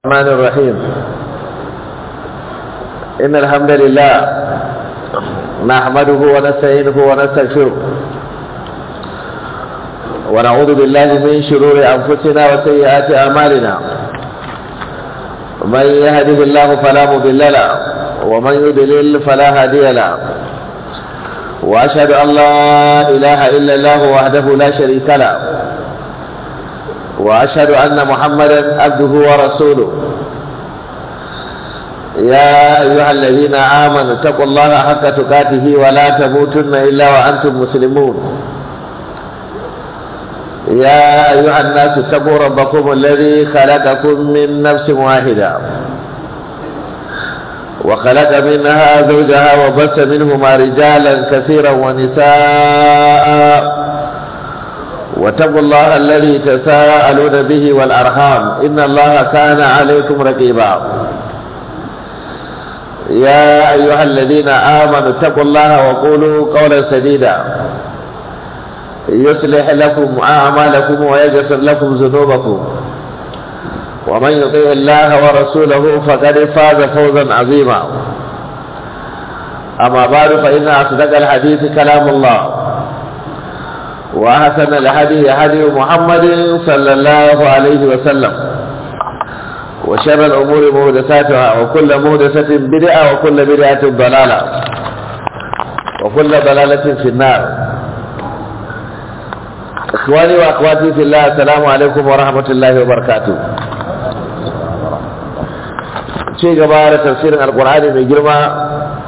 الرحمن الرحيم. إن الحمد لله نحمده ونستعينه ونستغفره ونعوذ بالله من شرور أنفسنا وسيئات أعمالنا. من يهده الله فلا مضل له ومن يضلل فلا هادي له، وأشهد أن لا إله إلا الله وحده لا شريك له، وأشهد أن محمدا عبده ورسوله. يا أيها الذين آمنوا اتقوا الله حق تقاته ولا تموتن إلا وأنتم مسلمون. يا أيها الناس اتقوا ربكم الذي خلقكم من نفس واحدة وخلق منها زوجها وبث منهما رجالا كثيرا ونساء، واتقوا الله الذي تساءلون به والأرحام إن الله كان عليكم رقيبا. يا أيها الذين آمنوا اتقوا الله وقولوا قولا سديدا يصلح لكم أعمالكم ويغفر لكم ذنوبكم، ومن يطع الله ورسوله فقد فاز فوزا عظيما. أما بعد، فإن أصدق الحديث كلام الله، وأحسن الهدي هدي محمد صلى الله عليه وسلم، وشر الأمور محدثاتها، وكل محدثة بدعة، وكل بدعة ضلالة، وكل ضلالة في النار. إخواني وأخواتي في الله، السلام عليكم ورحمة الله وبركاته. شيء جبار تفسير القرآن من جرمى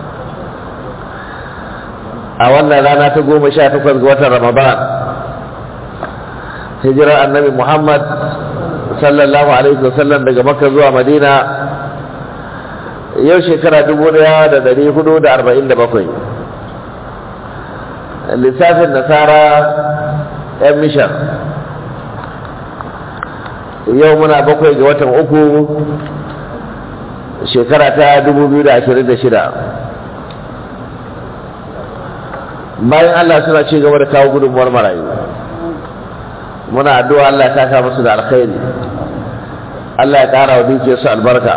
a wannan rana ta 18 ga watan Ramadan, hijirar annabi Muhammad sallallahu alaihi wasallam daga Makka zuwa Madina, yau shekara 1447. lissafin nasara yan mishan, yau muna 7 ga watan uku shekara ta 2026. bayan Allah suna ci gaba da kawo gudunmuwar marayu, muna addu'a Allah ya saka musu da alkhairi, Allah ya ƙara wa dukiyarsu albarka.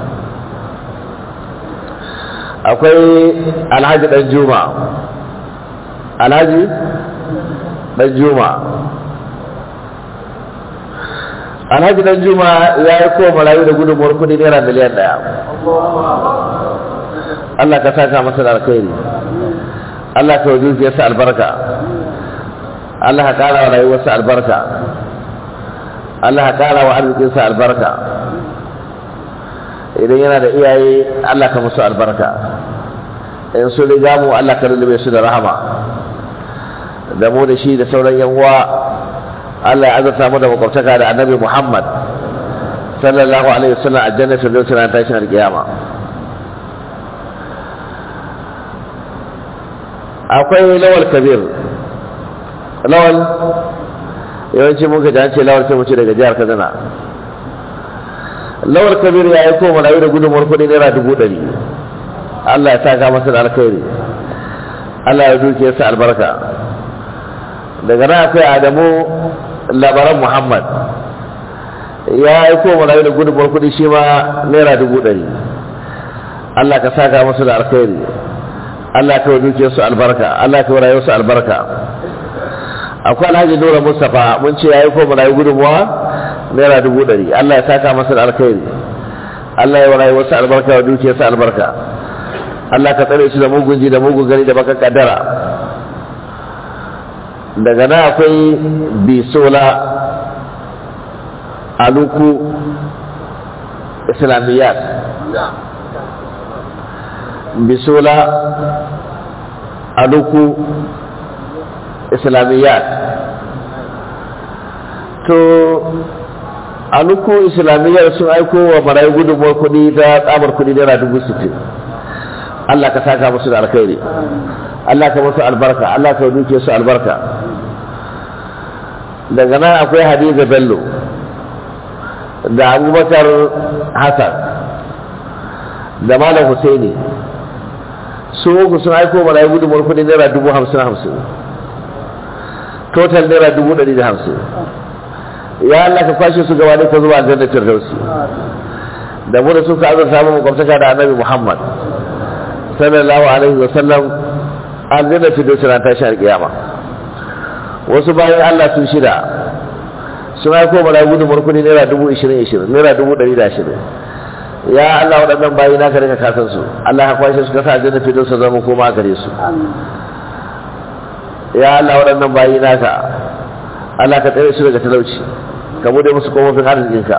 akwai alhaji ɗan juma, alhaji ɗan juma, alhaji ɗan juma ya yi kowa marayu da gudunmuwar kudi naira miliyan 1. Allah ka saka masa da alkhairi, Allah ka wajen ziyarsa albarka, Allah ka kara wa rayuwarsa albarka, Allah ka kara wa arzikinsa albarka. idan yana da iyaye Allah ka musu albarka, in su riga mu Allah ka lullube su da rahama, da mu da shi da sauran yan uwa Allah ya azurta mu da makwabtaka da annabi Muhammad sallallahu alaihi wasallam a jannatin firdausi ran tashin alkiyama. akwai lawal kabir, lawal yawanci muka ji an ce lawal sai mu ce daga jihar Kaduna. lawal kabir ya yi koma rayu da gudunmuwar kudi naira 100,000. Allah ya saka masa da alkhairi, Allah ya duke sa albarka. daga nan akwai Adamu Labaran Muhammad, ya yi koma rayu da gudunmuwar kudi shi ma naira 100,000. Allah ka saka masa da alkhairi, Allah ka duke su albarka, Allah ka rayu su albarka. akwai Alhaji Nura Mustafa, mun ce yayi ko marayu gudunmuwa naira 100,000. Allah ya saka masa da alkhairi, Allah ya rayu wasu albarka wa duke su albarka. Allah ka tsare shi da mugun ji da mugun gani da baka kaddara. daga nan akwai Bisola Aluku Islamiyat, Bisola Aluku Islamiyat. to Aluku Islamiyat sun aiko wa marayu gudunmuwar kudi da tsamar kudi naira 60,000. Allah ka saka musu da alkhairi, Allah ka musu albarka, Allah ka duke su albarka. daga nan akwai Hadiza Bello da Abubakar Hassan da Malam Husaini, su uku sun aiko marayu gudunmuwar kudi naira 50,000, total naira 150,000. ya Allah ka kwashe su gaba da ka zuwa aljannar firdausi. da mu da suka azurta mu makwabtaka da annabi Muhammad sallallahu alaihi wa sallam aljanna fi dusra ta shi alƙiyama. Wasu bayan Allah sun shida sun aiko mana gudun murkuni naira 20,000 naira 120. Ya Allah waɗannan bayi naka rika kasan su Allah ya kwashe su kasa aljanna fi dusra zama koma gare su. Ya Allah waɗannan bayi naka Allah ka tsare su daga talauci ka bude musu kofofin arzikinka.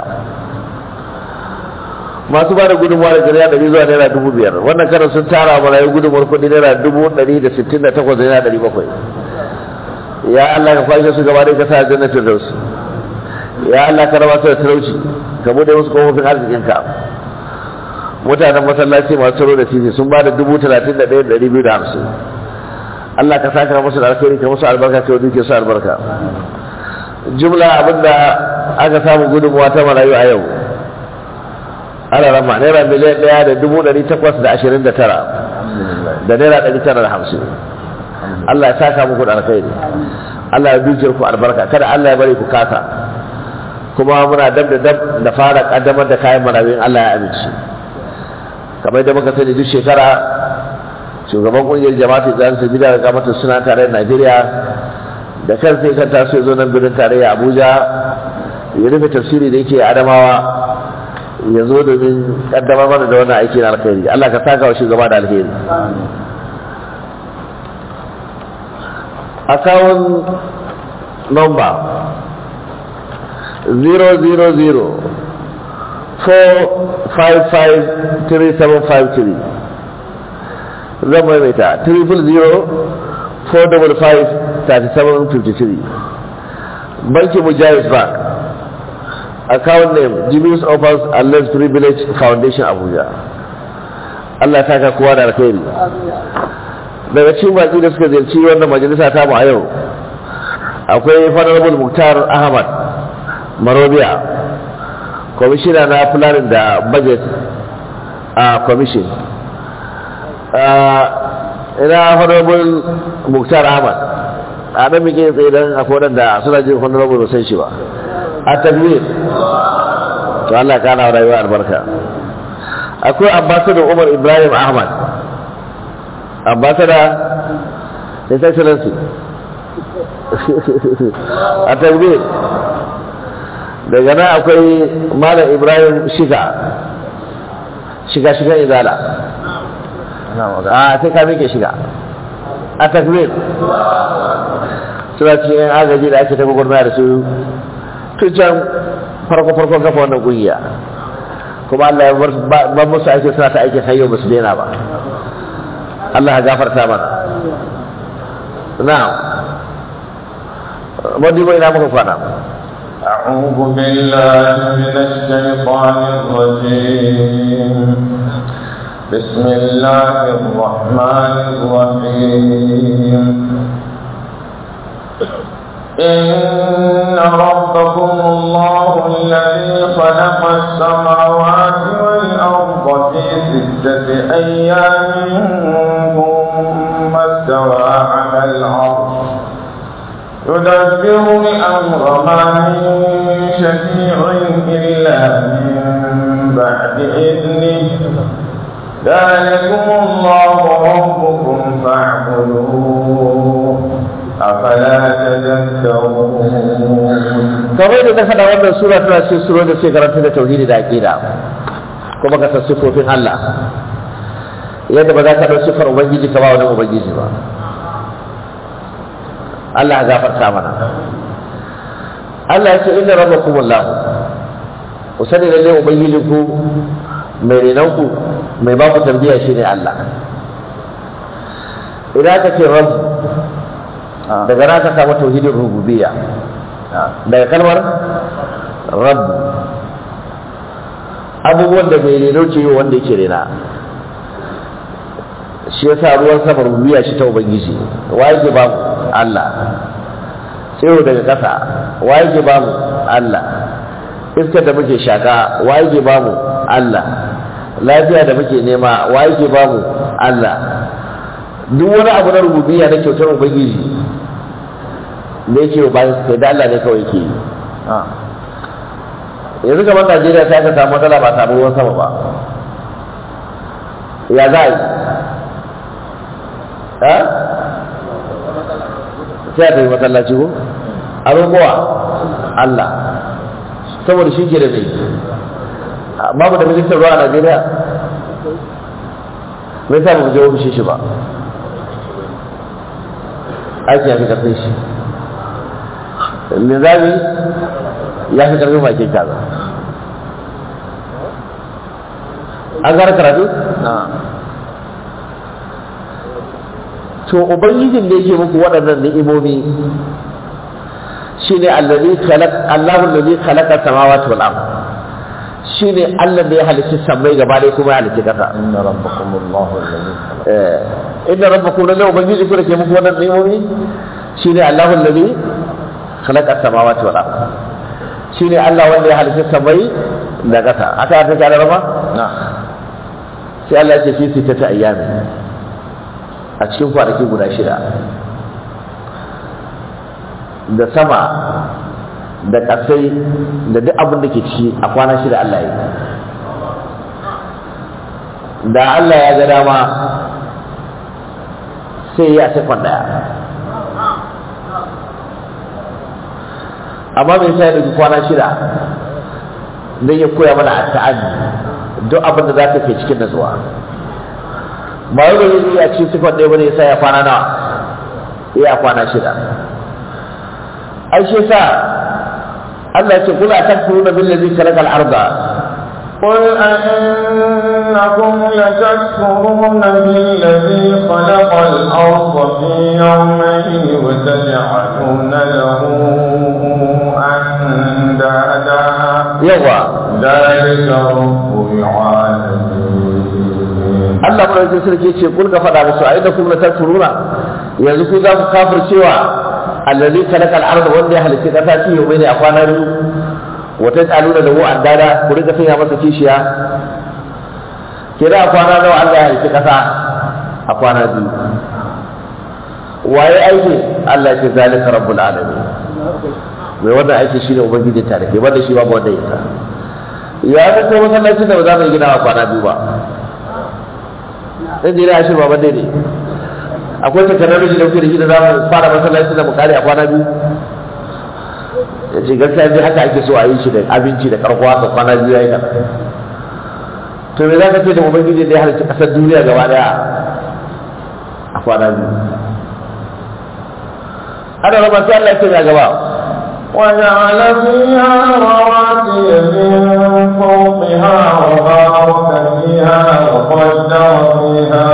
Masu ba da gudunmuwa da jariya 100 zuwa naira 5,000 wannan karan sun tara marayu gudunmuwar kudi naira 168 da naira 700. Ya Allah ka kwashe su gaba da ka sa jannatin da su. Ya Allah ka raba su da talauci ka bude musu kofofin arzikinka. Mutanen masallaci masu tsaro da titi sun ba da 31,250. Allah ka saka musu da alkhairi ka musu albarka ka duke su albarka. Jumla abinda aka samu gudunmuwa ta marayu a yau ana rama naira miliyan 1,829 da naira 950. Allah ya saka muku da alkhairi Allah ya duke ku albarka kada Allah ya bari ku kasa kuma muna dab da fara kaddamar da kayan marayu Allah ya amince kamar da muka sani duk shekara shugaban kungiyar jama'atu zan su bida ga mata suna tare da Najeriya da kan sai kan taso zo nan birnin tarayya Abuja ya rufe tafsiri da yake Adamawa ya zo domin kaddamar mana da wannan aiki na alkhairi Allah ka saka wa shugaba da alheri. Account number 000-455-3753 zan maimaita 000-455-3753 Banki Mujahid Bank. Account name Jibius Offers and Less Privilege Foundation Abuja. Allah ya saka kowa da alkhairi. Daga cikin baki da suka ziyarci wannan majalisa ta mu a yau akwai Honorable Muktar Ahmad Marobiya, Commissioner na Planning da Budget Commission. Ina Honorable Muktar Ahmad a nan muke tsaye don akwai wadanda suna jin Honorable ba san shi ba a tabbir to Allah kana rayuwa albarka. Akwai Ambassador Umar Ibrahim Ahmad, Ambassador His Excellency a tabbir. Daga nan akwai Malam Ibrahim shiga izala sai ka mike shiga a takbir. Suna cikin agaji da ake tafi gurma da su tun can farko kafa wannan kungiya kuma Allah ya bar musu aiki suna ta aiki har yau ba su daina ba. Allah ya gafarta mana. Na'am wani bai na muka kwana. أعوذ بالله من الشيطان الرجيم بسم الله الرحمن الرحيم إن ربكم الله الذي خلق السماوات والأرض في 6 أيام ثم استوى على العرش يدبر الأمر ما من شفيع إلا من بعد إذنه ذلكم الله ربكم فاعبدوه أفلا تذكرون. kamar da na faɗa wannan sura tana cikin surar da ke karanta da tauhidi da aqida kuma ka san sifofin Allah yadda ba za ka ɗau sifar ubangiji ka ba wani ubangiji ba. Allah ya gafarta mana. Allah ya ce inna rabbakumullah, ku sani lalle ubangijinku mai renanku mai ba ku tarbiyya shine Allah. Idan ka ce rabb daga nan ka samu tauhidin rububiyya daga kalmar rabb, abubuwan da mai reno ke yi wanda yake rena. Shi yasa ruwan sama rububiyya shi ta ubangiji. Waye ke ba mu? Allah. Tsiro daga ƙasa waye ke ba mu? Allah. Iskar da muke shaka waye ke ba mu? Allah. Lafiya da muke nema waye ke ba mu? Allah. Duk wani abu na rububiyya na kyautar ubangiji ne yake bayan sai da Allah ne kawai ke yi. yanzu kamar Najeriya ta ka samu matsala ba samu ruwan sama ba ya za a yi sai a tafi masallaci ko abin kowa Allah saboda shi ke da zai babu da ministan ruwa a Najeriya mai sa mu je ofishin shi ba aiki ya fi karfin shi nizami ya fi karfin bakin kaza an gara karatu? to ubangijin da yake muku waɗannan ni'imomi shine Allahu allazi khalaqa samawati wal ard shine Allah da ya halicci sammai gaba ɗaya kuma ya halicci ƙasa inna rabbakumullahu allazi inna rabbakum la ubangiji ku da ke muku waɗannan ni'imomi shine Allahu allazi khalaqa samawati wal ard shine Allah wanda ya halicci sammai da ƙasa aka ta kana rama sai Allah ya ce fi sittati ayyamin a cikin kwanaki guda 6 da sama da ƙasai da duk abin da ke ciki a kwana 6 Allah ya yi da Allah ya ga dama sai ya sekon ɗaya amma mai sai da kwana 6 don ya koya mana a ta'addi duk abin da za ka ke cikin natsuwa ba wai da a cikin sifar ɗaya bane sai ya kwana nawa ya kwana 6 ai shi sa Allah ya ce kula takfuruna billazi khalaqa al-arda قل أئنكم لتكفرون بالذي خلق الأرض في يومين وتجعلون له أندادا ذلك رب العالمين. Allah mai sarki ce kun ka faɗa musu أئنكم لتكفرون yanzu ku za ku kafircewa allazi khalaqa al-arda wanda ya halitta kasa ci yau ne a kwana biyu wata tsaluna da mu addada ku rika sanya masa kishiya kira a kwana nawa Allah ya halitta kasa a kwana biyu waye aiki Allah ya ce zalika rabbul alamin mai wannan aiki shine ubangiji ta dake wanda shi babu wanda ya sa ya ga ko masallacin da ba za mu gina a kwana biyu ba dan jira shi ba bane ne akwai technology da kuke da shi da za mu fara masallacin da mu kare a kwana biyu ya ce gaskiya dai haka ake so a yi shi da abinci da karkuwa da kwana biyu yayi kaza to me za ka ce da ubangiji da ya halicci kasar duniya gaba daya a kwana biyu ana raba sai Allah ya ce ya gaba وجعل فيها رواسي من فوقها وبارك فيها وقدر فيها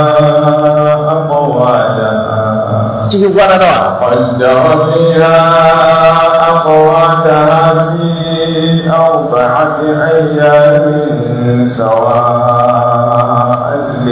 أقواتها cikin kwana nawa قدر فيها أقواتها في 4 أيام سواء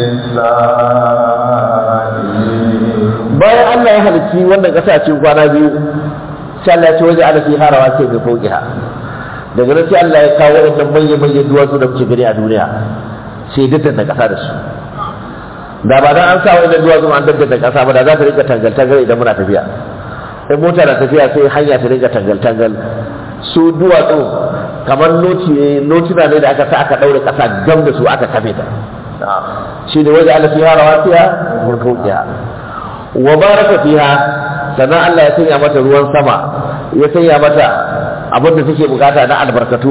للسائلين. bayan Allah ya halicci wannan kasa cikin kwana biyu sai Allah ya ce waje ala fi harawa sai ga fauqiha daga nan sai Allah ya kawo wannan manyan duwatsu da muke gani a duniya sai dattan da kasa da su da ba dan an sa wannan duwatsu an dattan da kasa ba da za ta rika tangal idan muna tafiya sai mota na tafiya sai hanya ta rika tangal su duwatsu kamar notuna ne da aka sa aka daure kasa gam da su aka kafe ta shi ne waje ala fi harawa sai ga fauqiha wa baraka fiha sannan Allah ya sanya mata ruwan sama ya sanya mata abin da take bukata na albarkatu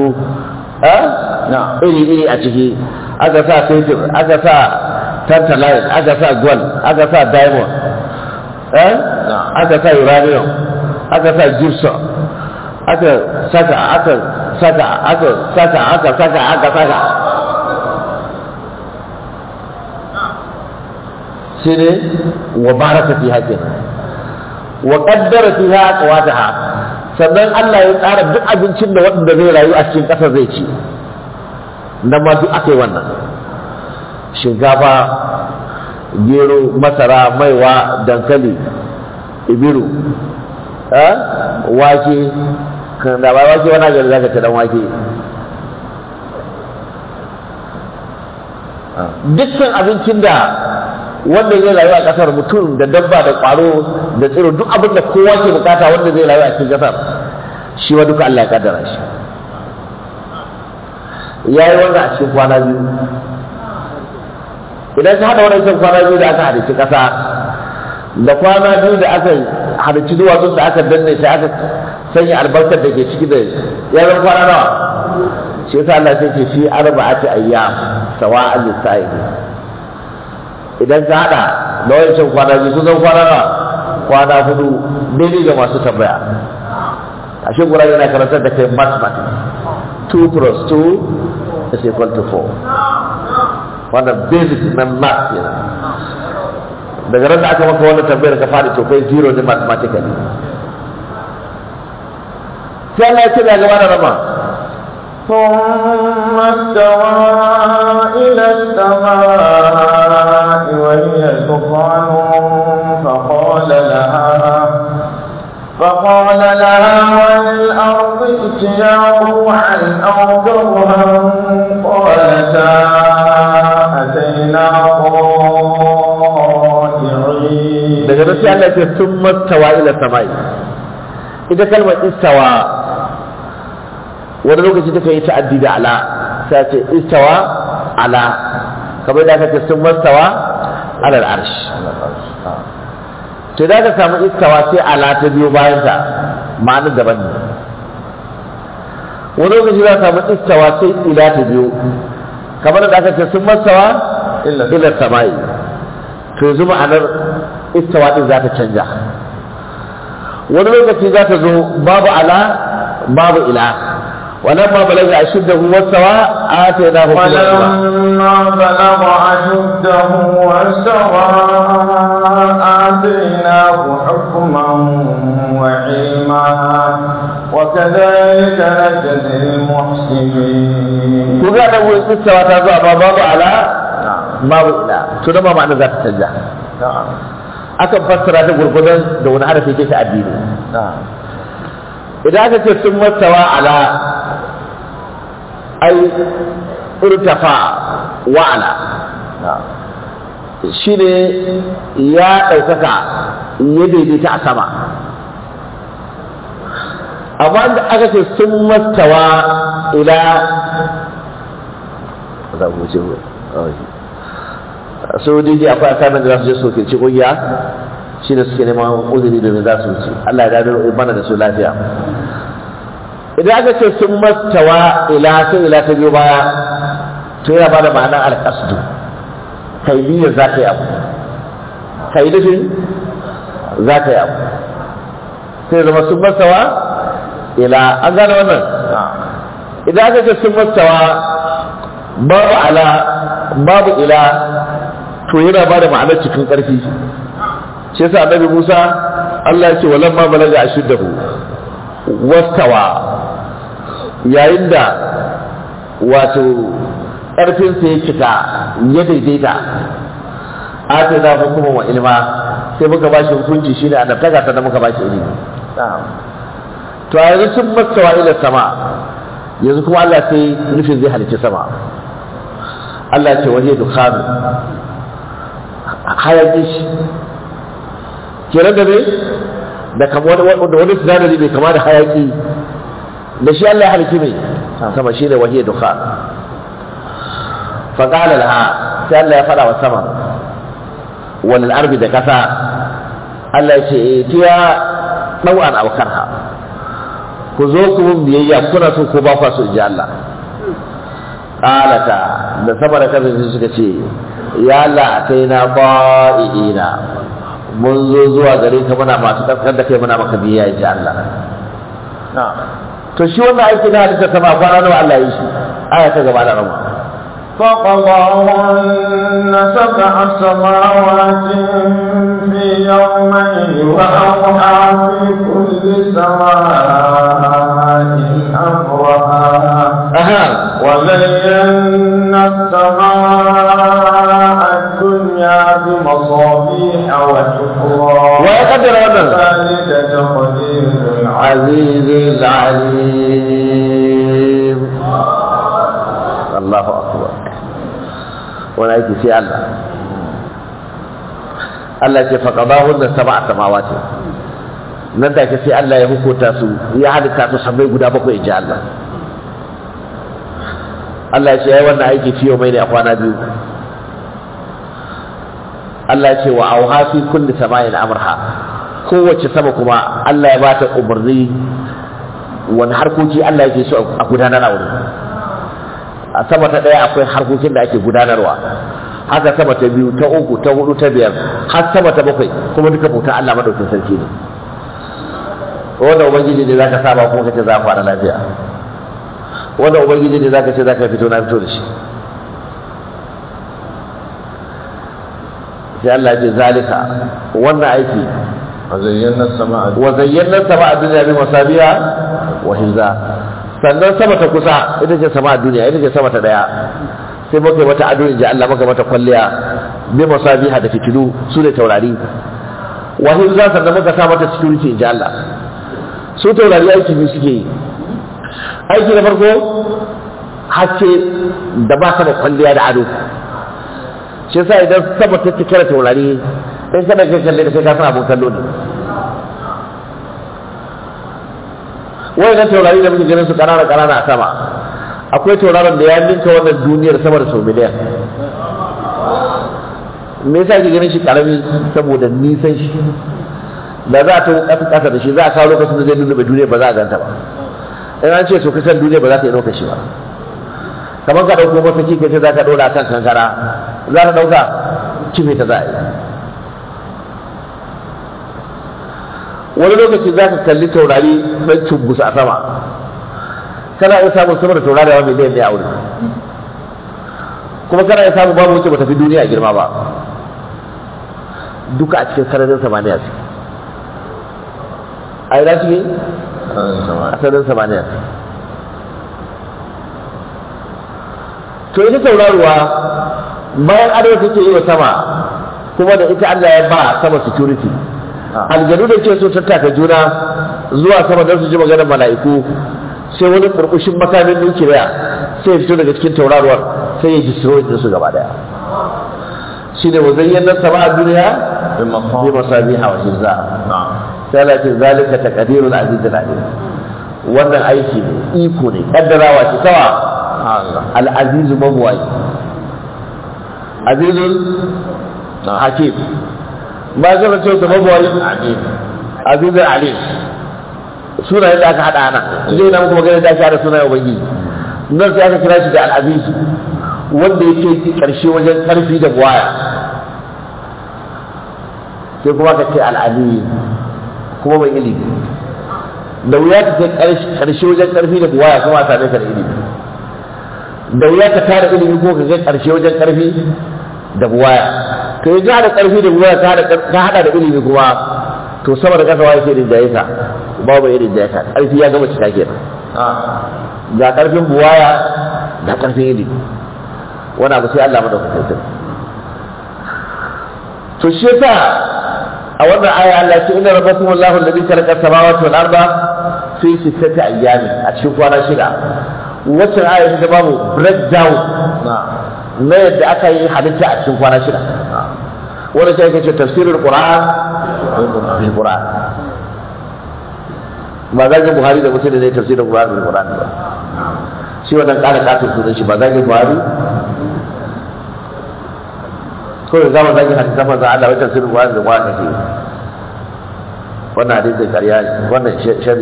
iri a ciki aka sa fetur aka sa tantalite aka sa gold aka sa diamond aka sa uranium aka sa gypsum aka saka shi ne wa baraka fi haƙin wa ƙaddara fi aqwataha sannan Allah ya tsara duk abincin da wanda zai rayu a cikin ƙasar zai ci nan ma duk aka yi wannan shinkafa gero masara maiwa dankali ibiru wake kan da ba wake wani gari zaka ci dan wake dukkan abincin da wanda zai rayu a kasar mutum da dabba da kwaro da tsiro duk abin da kowa ke bukata wanda zai rayu a cikin kasar shi wa duka Allah ya kaddara shi ya yi wannan a cikin kwana biyu. Idan ka haɗa wannan kwana biyu da aka halicci ƙasa da kwana biyu da aka halicci duwatsun da aka danne shi aka sanya albarkar da ke ciki da ya zama kwana nawa. Shi yasa Allah sai ce fi arba'ati ayyam sawa'an lis-sa'ili. Idan ka haɗa da wancan kwana biyu sun zama kwana nawa, kwana hudu daidai ga masu tambaya. Ashe Qur'ani yana karantar da kai mathematics. 2 plus 2 is equal to 4. Wannan basic na math kenan. Daga ran da aka maka wannan tambayar ka fadi to kai zero ne mathematically. Sai Allah ya ce gaba da rama. ثم استوى إلى السماء وهي دخان فقال لها وللأرض ائتيا طوعا أو كرها قالتا أتينا طائعين. daga nan sai Allah ya ce thumma stawa ila samai. Ita kalmar istawa wani lokaci take yi ta'addi da ala, sai ce istawa ala, kamar da aka ce thumma stawa ala al-arsh. To da ka samu istawa sai ala ta biyo bayan ta ma'anar daban ne. Wani lokaci za ka samu istawa sai ila ta biyo, kamar da aka ce thumma stawa ila samai. To yanzu ma'anar istawa din za ta canja. Wani lokaci za ta zo babu ala babu ila. ولما بلغ أشده واستوى آتيناه ولما بلغ أشده واستوى آتيناه حكما وعلما وكذلك نجزي المحسنين. كذا نقول استوى تزوى باب على باب إلى تنمى معنى ذات السجة. أكم فسر هذا القرآن دون عارف كيف أدينه. إذا أنت ثم استوى على أي ارتفع وعلى شيء يا أوكاكا يدي بتاع سما. أما أنت أكت ثم استوى إلى Saudi ji akwai assignment da za su je su kirci kungiya shi da suke neman uzuri domin za su wuce. Allah ya gado mana da su lafiya. Idan aka ce sun mastawa ila sai ila ta biyo baya to yana bada ma'anar alƙasdu, kai niyyar za ka yi abu, kai nufin za ka yi abu, sai zama sun mastawa ila. An gane wannan? Idan aka ce sun mastawa babu ala babu ila to yana bada ma'anar cikin ƙarfi. Shi yasa annabi Musa Allah ya ce walamma balaga ashiddahu wastawa, yayin da wato ƙarfinsa ya cika ya daidaita ake za hukumar wa ilma sai muka ba shi hukunci shi ne a naftaga sannan muka ba shi ilimi. To a yanzu sun mastawa ila sama, yanzu kuma Allah sai nufin zai halicci sama. Allah ce waje dukkanu hayaƙi shi kenan da ne da wani sinadari mai kama da hayaƙi da shi Allah ya halitta mai sama shi ne wahiyar duka. faƙala laha sai Allah ya faɗa wa sama wani arbi da ƙasa. Allah ya ce tiya ɗau'an aukarha, ku zo ku mun biyayya kuna so ko ba kwa so in ji Allah. ƙalata da sama da ƙasa suka ce ya Allah a kai na ba'i'ina, mun zo zuwa gare ka muna masu ƙasƙar da kai muna maka biyayya in ji Allah. To shi wannan aiki na halitta sama kwana nawa Allah yi shi? Aya ta gaba da rama. فقضاهن سبع سماوات في يومين وأوحى في كل سماء أمرها وزينا السماء الدنيا بمصابيح وحفرا ويقدر ذلك تقدير العزيز العليم. الله أكبر. wani aiki sai Allah ce faqadahunna sab'a samawati, nan da sai Allah ya hukunta su ya halitta su sammai guda bakwai in ji Allah. Allah ya ce yayi wannan aiki fiye mai ne a kwana biyu. Allah ya ce wa auha fi kulli sama'in amrha, kowace sama kuma Allah ya bata umarni wani harkoki Allah yake so a gudanar a wurin. A sama ta ɗaya akwai harkokin da ake gudanarwa, haka sama ta biyu, ta uku, ta hudu, ta biyar, har sama ta bakwai, kuma duka bauta Allah madaukin sarki ne. Wanda ubangiji ne zaka saba kuma kace za ka fara lafiya, wanda ubangiji ne zaka ce zaka fito na fito da shi. sai Allah ya ce zalika wannan aiki وزينا السماء wa zayyana sama dunya bi masabiha wa hiza, sannan sama ta kusa ita ce sama duniya, ita ce sama ta daya, sai muka yi mata ado inji Allah, muka mata kwalliya bi masabiha da fitilu su ne taurari, wa hiza sannan muka sa mata security inji Allah. Su taurari aiki biyu suke yi. Aiki na farko haske da ba sama kwalliya da ado, shi yasa idan sama ta cika da taurari in kada ka kalle da sai ka san abun kallo ne. Wai na taurari da muke ganin su kanana kanana a sama, akwai tauraron da ya ninka wannan duniyar sama da sau miliyan. Me yasa ke ganin shi karami? Saboda nisan shi. Da za ta wuka kasa da shi za a kawo lokacin da zai nuna duniya ba za a ganta ba. In an ce so kasan duniya ba za ta yi lokaci ba. Kamar ka ɗauko masaki ka ce za ka ɗora kan kankara, za ta ɗauka kife ta za a yi. Wani lokaci za ka kalli taurari ɗan cumbusa a sama, kana iya samun sama da taurari wa miliyan ne a wuri, kuma kana iya samun babu wuce ba tafi duniya a girma ba, duka a cikin sararin samaniya su. A ina suke? A sararin samaniya su. To ita tauraruwa bayan ado take yi wa sama, kuma da ita Allah ya ba sama security. Aljanu da ke so tattaka juna zuwa sama don su ji maganar mala'iku, sai wani burbushin makamin nukiliya sai ya fito daga cikin tauraruwar sai ya destroy din su gaba daya. Shine wazayyana sama a duniya bi masabiha wa hizza. Sai Allah ce zalika taqdirul azizul alim. Wannan aiki ne, iko ne, kaddarawa ce tawa al-azizu mabwai, azizul hakim. Ba zai ce su mabwai azizul alim. Sunayen da aka hada nan zai na muku magana da aka hada sunayen ubangiji nan sai aka kira shi da al-aziz, wanda yake karshe wajen karfi da buwaya, sai kuma ka ce al-alim kuma mai ilimi. Da wuya ka kai karshe wajen karfi da buwaya kuma a same ka da ilimi, da wuya ka tara ilimi ko ka kai karshe wajen karfi da buwaya. To yanzu hada karfi da buwaya ka hada da ilimi kuma, to sama da kasa waye ke rinjaye ka? Babu irin da ya karfi ya gama cika kenan. Ga karfin buwaya ga karfin ilimi, wani abu sai Allah madaukakin sarki. To shi yasa a wannan aya Allah ya ce inna rabbakum Allahu alladhi khalaqa as-samawati wal arda fi sittati ayyamin, a cikin kwana shida. Wacce aya ta babu breakdown na yadda aka yi halitta a cikin kwana shida. Wannan sai ake ce tafsirul Qur'an bil Qur'an. Ba zagin Buhari da mutum da zai tafsirin Qur'an bil Qur'an ba. Shi wannan ƙara katon sunan shi ba zagin Buhari. Ko da zama zagin hadisan manzo Allah wai tafsirin Qur'an bil Qur'an kake. Wannan hadisin ƙarya ne, wannan shari,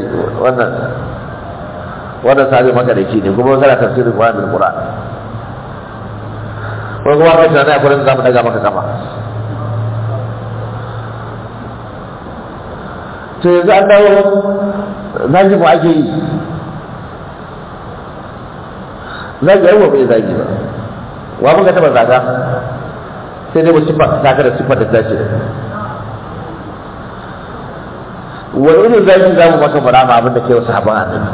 wannan sabi makareci ne, kuma kana tafsirin Qur'an bil Qur'an. Ko kuma ka tana akwai da zamu daga maka kafa. To yanzu an dawo zagi mu ake yi, zagi ai bai zagi ba, wa muka taba zaga sai dai mu sifa zaga da sifa da tace. Wani irin zagi za mu maka fara ma abin da kai wasu haban annabi,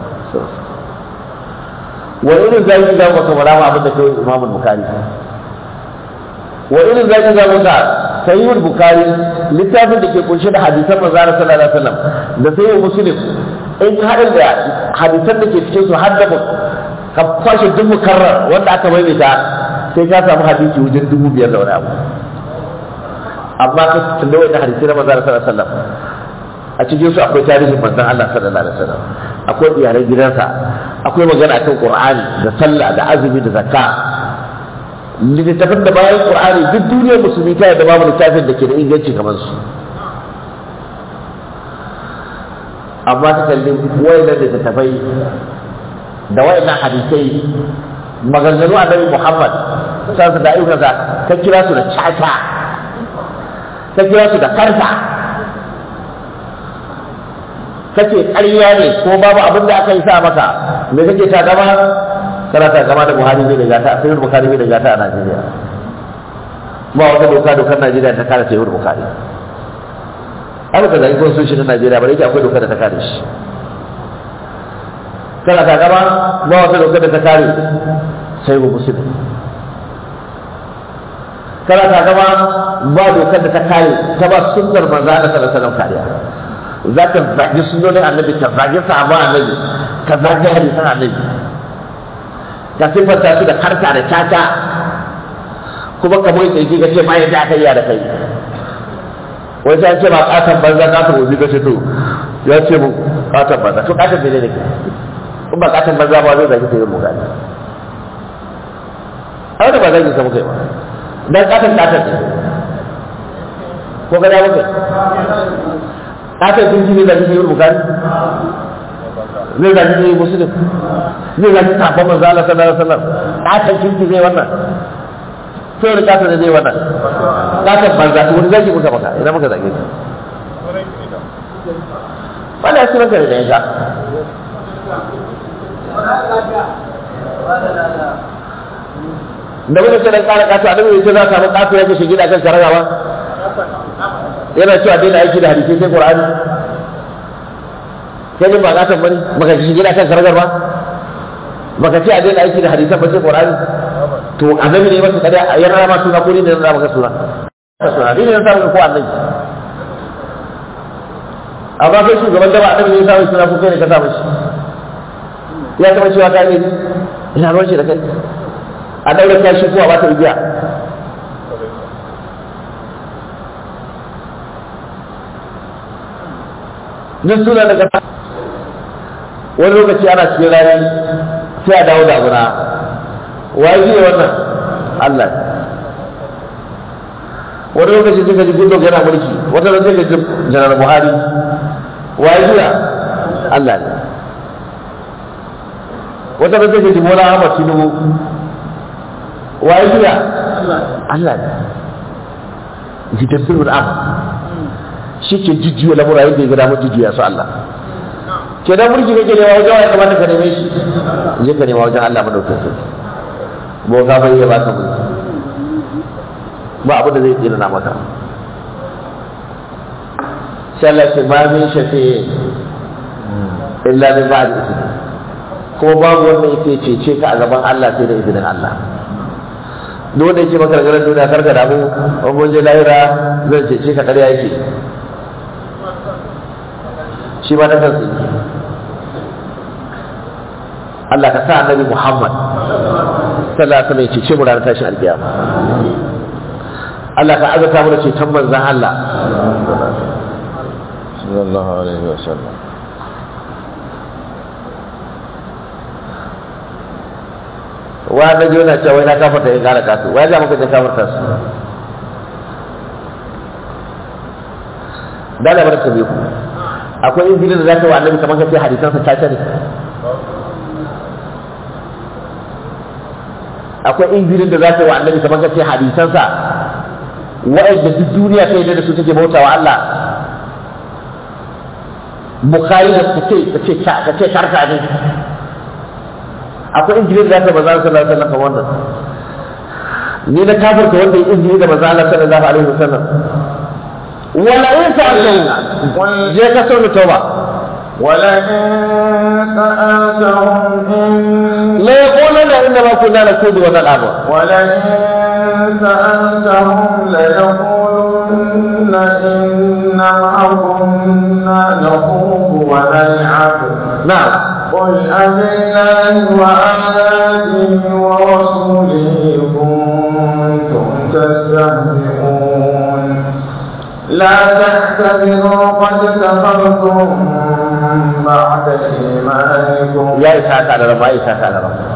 wani irin zagi za mu maka fara ma abin da kai Imam Bukhari, wani irin zagi za mu ka Sahihul Bukhari, littafin da ke kunshe da hadisan manzo sallallahu alaihi wasallam, da Sahih Muslim, in haɗin da hadisan da ke cikin su har da ka kwashe duk mukarrar wanda aka maimaita sai ka samu hadisi wajen 5,000 da wani abu. Amma ka tunda wanda hadisi na manzo sallallahu alaihi wasallam a cikin su akwai tarihin manzon Allah sallallahu alaihi wasallam, akwai iyalan gidansa, akwai magana akan Qur'ani da sallah da azumi da zakka. Littattafan da bayan Qur'ani duk duniyar musulmi ta da babu littafin da ke da inganci kamar su. Amma ta kalli wayannan littattafai da wayannan hadisai maganganu Annabi Muhammad sallallahu da ayyukansa ta kira su da caca, ta kira su da karta, kace ƙarya ne ko babu abin da aka yi sa maka, me kake ta gaba? Kana ta gaba da Buhari ne da gata, sai Bukhari ne da gata a Najeriya. Ba wata dokar Najeriya ta kare sai Bukhari. Haka ka zai constitution na Najeriya ba yake akwai dokar da ta kare shi. Kana ta gaba ba wata dokar da ta kare sai Muslim. Kana ta gaba ba dokar da ta kare ta ba sunnar manzo Allah sallallahu alaihi wasallam kariya. Za ka zagi sunonin annabi, ka zagi sahabban annabi, ka zagi hadisan annabi, ka siffanta su da karta da caca, kuma ka mai tsaiki ka ce ma yadda aka yi da kai. Wai sai ce ma katon banza katon wobi ka ce to ya ce mu katon banza, to katon bene ne ke, in ba katon banza ba zai zagi sai yin mugani. A wata ba zagi sa muka yi ba, dan katon ne, ko ka dawo kai. Katon sun ji ne zagi sai yin mugani, zai zagi sai yin musulun, zai zagi sabon manzo Allah sallallahu alaihi wasallam, katon kinki zai wannan, sai wani katon da zai wannan, katon banza to wani zagi muka maka, idan muka zage shi. Wanda ya sunan kare da yanka. Da muka ce dan kara kato, annabi ya ce za ka samu kato yake shige da kan karaga ba? Yana cewa daina aiki da hadisi sai Qur'ani. Sai ne ba katon bane, baka shige da kan karagar ba? Baka ce a daina aiki da hadisan ba sai Qur'ani. To annabi ne maka kada ya rama ma suna ko ne da maka suna. Suna ne da sa ko annabi. Amma kai shugaban da ba annabi ne ya sa suna ko kai ne ka sa mishi. Ya taba cewa ka ne ina ruwan shi da kai. A daura kashi ko a bata igiya. Duk suna daga wani lokaci ana cikin rani sai a dawo da abuna. Wai ne wannan Allah. Wani lokaci suka ji gudu yana mulki, wata lokaci suka ji janar Buhari. Wai ne Allah ne. Wata lokaci suka ji Bola Ahmad Tinubu. Wai ne Allah ne. Jidabbirul amr. Shi ke jujjuya lamura yadda ya gada mu jujjuya su Allah. Ke da mulki kake nema wajen ya kamata ka neme shi. Je ka nema wajen Allah madaukakin sarki. Boka bai iya baka mulki, ba abu da zai tsira na maka. Sai Allah ce ma min shafi illa min ba'd idni, ko babu wanda yake cece ka a gaban Allah sai da izinin Allah. Duk wanda yake maka gargaran duniya karka damu, in mun je lahira zan cece ka ƙarya yake. Shi ma na kansa ne. Allah ka sa annabi Muhammad sallallahu alaihi wasallam ya cece mu ranar tashin alkiyama. Allah ka azata mu da ceton manzon Allah sallallahu alaihi wasallam. Wa na jona cewa na kafarta ya gara kasu, wa ya maka da kafarta su. Da labarin ta biyu, akwai injilin da za ka wa annabi kamar ka ce hadisansa caca ne. Akwai injilin da za ka yi wa annabi kamar ka ce hadisansa wa'anda duk duniya ta yadda da su take bauta wa Allah. Bukhari da ka ce karka ne. Akwai injilin da za ka yi manzo sallallahu alaihi wasallam wannan. Ni na kafirta wanda ya injili da manzo Allah sallallahu alaihi wasallam. Wala in sa'altu je ka so ni tauba. ولئن سألتهم لا يقولن إنما كنا نخوض ونلعب. ولئن سألتهم ليقولن إنما كنا نخوض ونلعب. نعم. قل أبالله وآياته ورسوله كنتم تستهزئون لا تحتذروا قد كفرتم بعد إيمانكم ya isa ka da rama isa ka da rama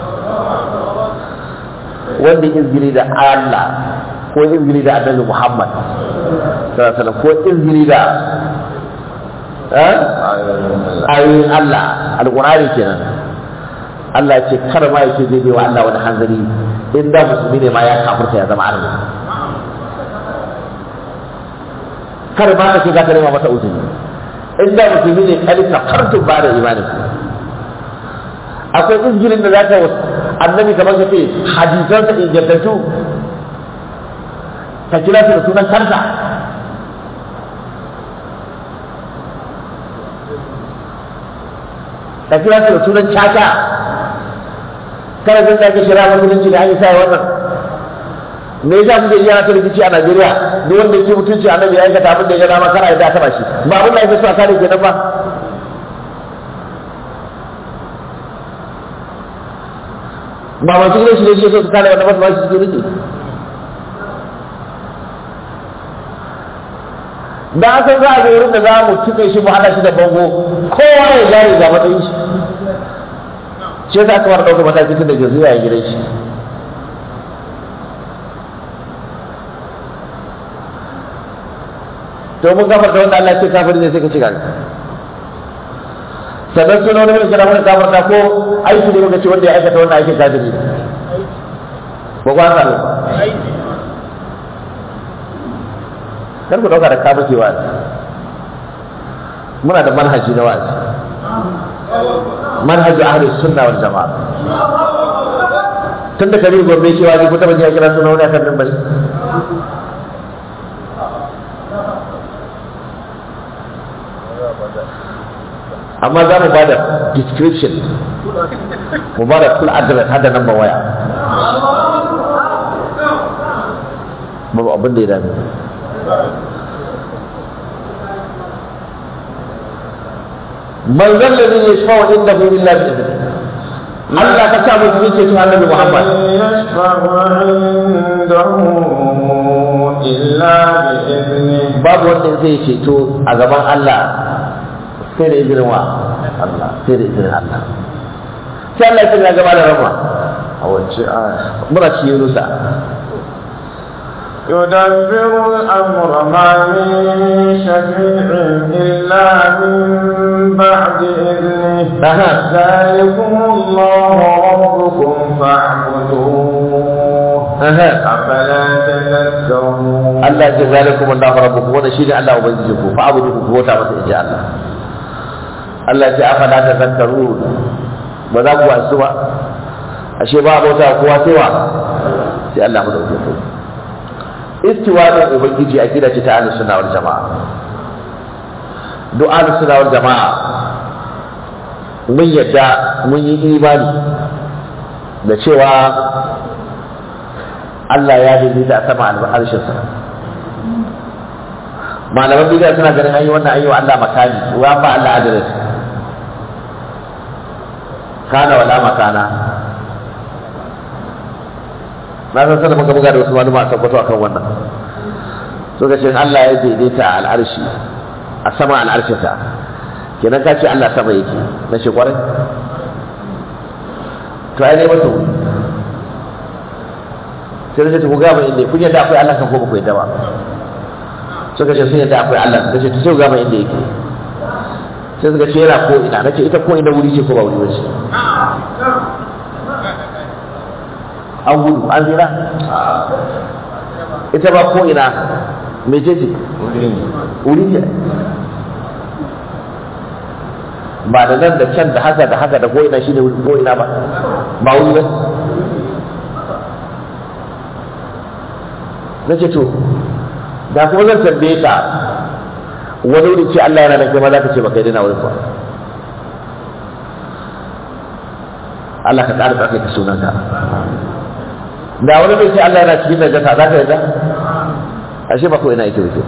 wanda izgiri da Allah ko izgiri da Annabi Muhammad sallallahu alaihi wasallam ko izgiri da ayoyin Allah alqur'ani kenan Allah ya ce kar ma yake zai bai wa Allah wani hanzari inda musulmi ne ma ya kafirta ya zama arna kar ma ka ce za ka nema masa uzuri inda musulmi ne kali kafartu ba da imanin akwai izgirin da za ka wasu annabi kamar ka ce hadisansa ingantattu ka kira su da sunan kansa ka kira su da sunan caca kada zan zaki shira musulunci da an yi sa wannan me yasa kuke yi ana ta rikici a Najeriya duk wanda yake mutunci annabi ya aikata abin da ya dama kana yadda ta bashi ba abin da yake so a kare kenan ba ba masu gidan shi ne shi so su kare wanda masu bashi suke rike da aka za a ga wurin da za mu tuke shi mu hada shi da bango kowa ya gane ga matsayin shi shi yasa aka fara ɗaukar mataki tun da jazuwa ya gidan shi to mun gafarta wanda Allah ce kafiri ne sai ka ci gaba sannan suna wani mai kira wani kafarta ko aiki ne muka ce wanda ya aikata wannan aikin kafiri ne ba kwa sa kar ku dauka da kafirci wa'azi muna da manhaji na wa'azi manhaji ahli sunna wal jama'a tun da kabir gombe shi wa'azi ko taba ji ya kira suna wani akan nan bari amma za mu ba da description mu ba da full address har da number waya babu abin da ya dame manzon da zai shafa wa inda hu illa bi idni Allah ka sa mu ce to Annabi Muhammad babu wanda zai ceto a gaban Allah sai da izinin wa Allah sai da izinin Allah sai Allah ya gaba da rama a wacce muna ci Yunusa يدبر الأمر ما من شفيع إلا من بعد إذنه ذلكم الله ربكم فاعبدوه أفلا تذكرون الله ذلكم الله ربكم ونشيد الله وبنجيكم فاعبدوه فوتا وتأجى الله Allah ce afala ta zakaru ba za ku wasu ba ashe ba bauta kowa sai wa sai Allah mu dauke ku istiwa'in ubangiji a gida ce ta ahlus sunna wal jamaa du'a ahlus sunna wal jamaa mun yadda mun yi imani da cewa Allah ya daidaita a sama al'arshin sa malaman bid'a suna ganin ayi wannan ayi wa Allah makani wa ba Allah adres kana wala makana na san sanar maka buga da wasu malama a tabbato akan wannan so ga shin Allah ya daidaita a al'arshi a sama al'arshinsa kenan ka ce Allah sama yake na shi kwarai to ai ne masa sai da ta ku gama inda kun yadda akwai Allah kan ko ba ku yadda ba so ga sun yadda akwai Allah da ce ta sai ku gama inda yake sai suka ce yana ko ina nace ita ko ina wuri ce ko ba wuri ba ce an gudu an zira ita ba ko ina mece ce wuri ce ba da nan da can da haka da ko ina shi ne ko ina ba ba wuri ba na ce to da kuma zan tambaye ka wani wuri ce Allah yana nan kai ma za ka ce baka yi dina wurin ba Allah ka ƙara tsarki ka sunanka da wani bai ce Allah yana cikin najasa za ka yarda ashe ba ko ina yake wuce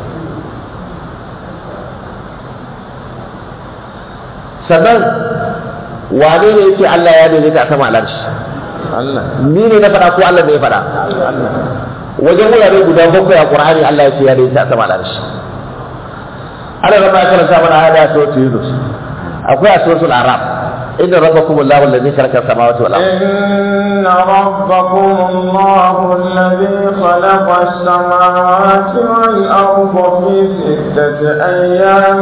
sannan wane ne yake Allah ya daidaita a sama al'arshi Allah ni ne na faɗa ko Allah ne ya faɗa Allah wajen wurare guda bakwai a Qur'ani Allah ya ce ya daidaita a sama al'arshi Allah ya karanta mana ayat ta Yunus akwai a suratul araf inna rabbakum allahu alladhi khalaqa as-samawati wal ardh إن ربكم الله الذي خلق السماوات والأرض في 6 أيام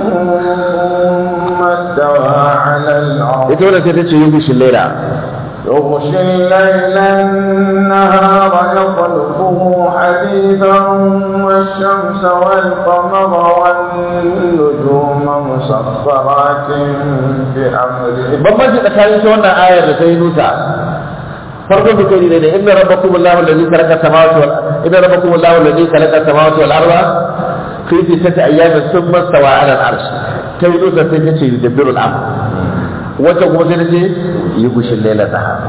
ثم استوى على العرش ita wannan sai ta ce yughshi al-layla يغشي الليل النهار يطلبه حديثا والشمس والقمر والنجوم مسخرات بأمره. bambanci tsakanin ta wannan ayar da ta yi nusa farkon da kai ne inna rabbakum allahu alladhi khalaqa samawati wal inna rabbakum allahu alladhi khalaqa samawati wal arda fi 6 ayyamin thumma stawa ala al-arsh ta yi nusa sai ta ce yudabbiru al-amr wacce kuma sai ta ce yughshi al-layla nahar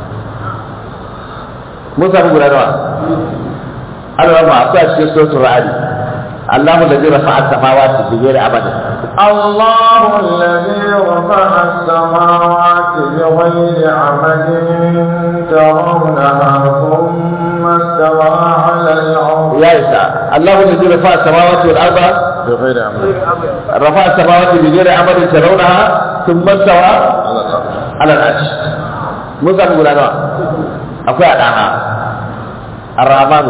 mun samu guda nawa Allah ma a cikin suratul ra'd Allahu alladhi rafa'a as-samawati bighairi amadin الله الذي رفع السماوات بغير عمد ترونها ثم استوى على العرش. يا إسحاق الله الذي رفع السماوات والأرض بغير عمد رفع السماوات بغير عمد ترونها ثم استوى على العرش. موسى بيقول أنا أقول أنا الرحمن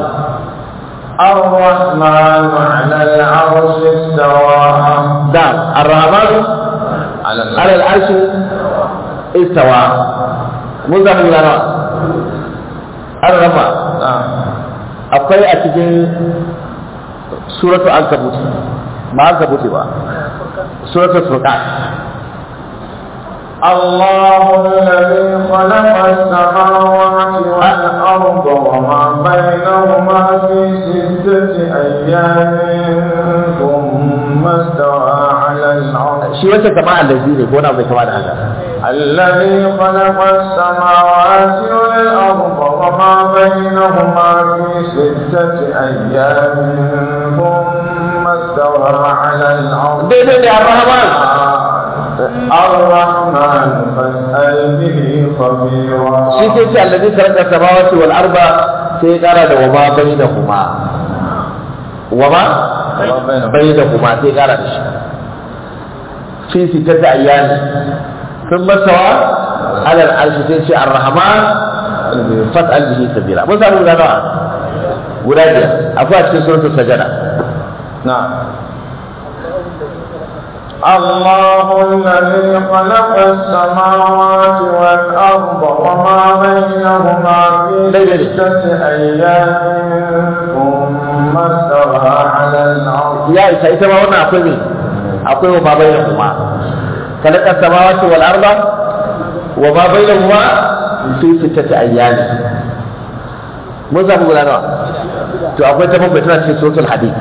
الرحمن على العرش استوى. نعم الرحمن على العرش استوى. موسى بيقول أنا الرحمن akwai a cikin suratul ankabut ba ankabut ba suratul furqan الله الذي خلق السماوات والأرض وما بينهما في 6 أيام ثم استوى على العرش. shi wacce kama allazi ne ko na bai kama da haka الذي خلق السماوات والأرض وما بينهما في 6 أيام ثم استوى على العرش. daidai ne ar-rahman الرحمن فاسأل به خبيرا. shi ke ce allazi khalaqa samawati wal arda sai ya kara da wama bainahuma wama bainahuma sai ya kara da shi fi 6 ayyam ثم استوى على العرش sai ce ar-rahman fas'al bihi sabila mun samu guda nawa guda biyar akwai a cikin suratul sajada نعم. الله الذي خلق السماوات والأرض وما بينهما في 6 أيام ثم استوى على العرش. ya isa ita ma wannan akwai ne akwai wa ma bainahuma khalaqa samawati wal arda wa ma bainahuma fi 6 ayyam mun samu guda nawa to akwai ta bakwai tana cikin suratul hadid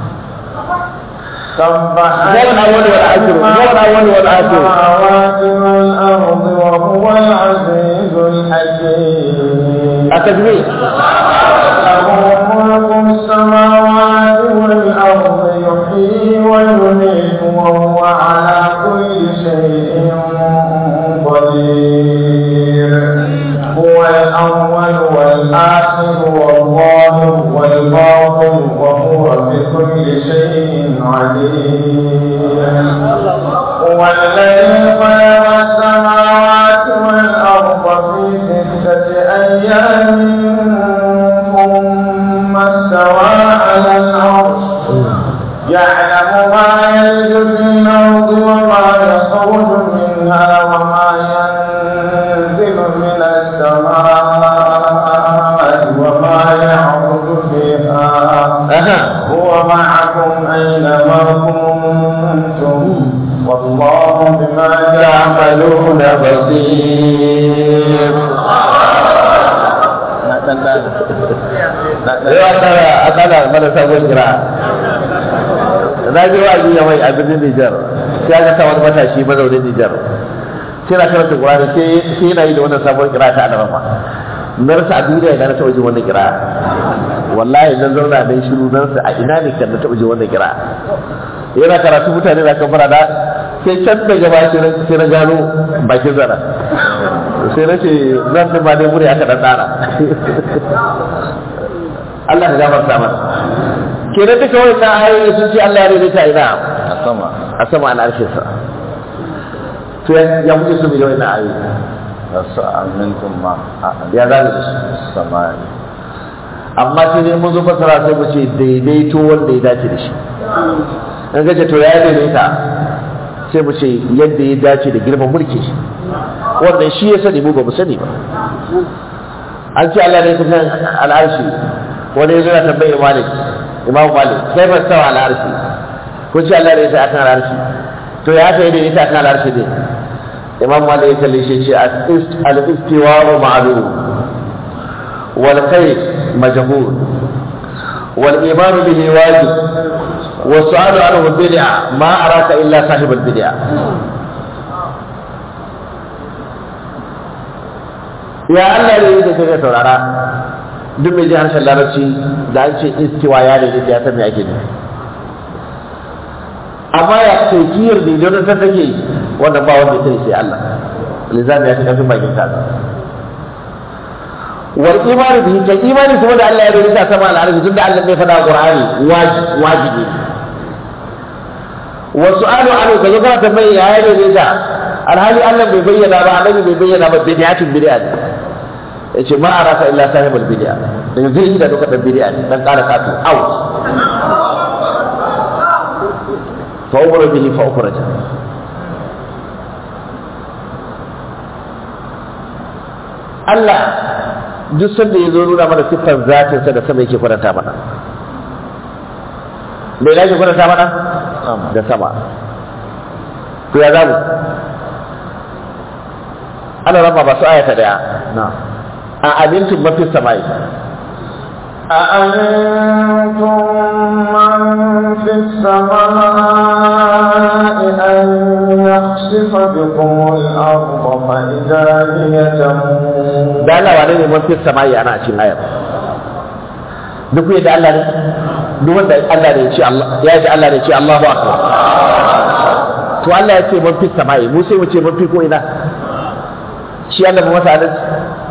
سبح الأول والآخر الأول والآخر السماوات والأرض وهو العزيز الحكيم. التكبير له ملك السماوات والأرض يحيي ويميت وهو على كل شيء قدير. هو الأول والآخر والظاهر والباطن وهو بكل شيء عليم. هو الذي خلق السماوات والأرض في 6 أيام ثم استوى على العرش. يعلم ما يلج في الأرض وما يخرج منها وما ينزل من السماء وما يعرج فيها. هو معكم أينما كنتم والله بما تعملون بصير. a tsada mana sabon kira na ji wa'azi ya mai a birnin Nijar sai aka sa wani matashi mazaunin Nijar sai na karanta Qur'ani sai yana yi da wannan sabon kira ta Adama na rasa a duniya ina na taɓa jin wannan kira wallahi zan zauna dan shiru dan sa a ina ne kan na taɓa jin wannan kira yana karatu mutane na kan fara da sai can daga ba sai na gano bakin zara sai na ce zan fi ma dai mure aka dan tsara Allah ya gafarta mana kenan duka wannan ayoyi sun ce Allah ya rage ta ina a sama al'arshin sa to ya kuke su miliyoyi na ayoyi wasu amintum ma ya zaɓi da shi samari amma sai dai mun zo fasara sai mu ce daidaito wanda ya dace da shi in gace to ya daidaita sai mu ce yadda ya dace da girman mulki wannan shi ya sani mu ba mu sani ba an ce Allah ne kusan al'arshi wani ya zura tambayi imam malik sai ba sawa al'arshi ko ce Allah ne ya sa akan al'arshi to ya kai da ya sa akan al'arshi ne imam malik ya kalle shi ce al-istiwa ma'lum wal kayf majhul wal iman bihi wajib wa su'alu anhu bid'a ma araka illa sahib al-bid'a ya Allah ne yake kaga saurara duk mai ji harshen larabci da an ce istiwa ya da ya san me ake nufi amma ya taikiyar da idan ta take wannan ba wanda sai sai Allah lizami ya tafi bakin ka wal imani bihi kai imani kuma da Allah ya rubuta sama al-arshi tunda Allah bai faɗa Qur'ani wajibi wa su'alu anhu kaje kana tambayi ya yi da alhali Allah bai bayyana ba annabi bai bayyana ba bid'atun bid'a yace ma araka illa sahibul bid'a dan zai da duka dan bid'a dan kara katu out fa umru bihi fa ukhraja Allah duk sanda ya zo nuna mana siffar zatin sa da sama yake faranta mana me yake faranta mana da sama to ya zamu ana raba ba su ayata daya na'am أأمنتم من في السماء أأمنتم من في السماء أن يخسف بكم الأرض فإذا هي تمور da Allah wane ne man fi samai ana cikin ayar duk yadda Allah ne duk wanda Allah ne ya ce Allah ya ji Allah ne ya ce Allahu akbar to Allah ya ce man fi samai mu sai mu ce man fi ko ina shi Allah ba masa adalci